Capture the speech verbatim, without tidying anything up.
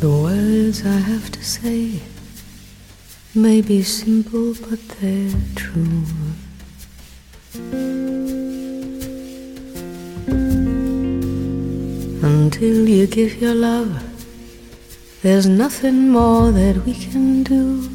The words I have to say may be simple, but they're true. Until you give your love, there's nothing more that we can do.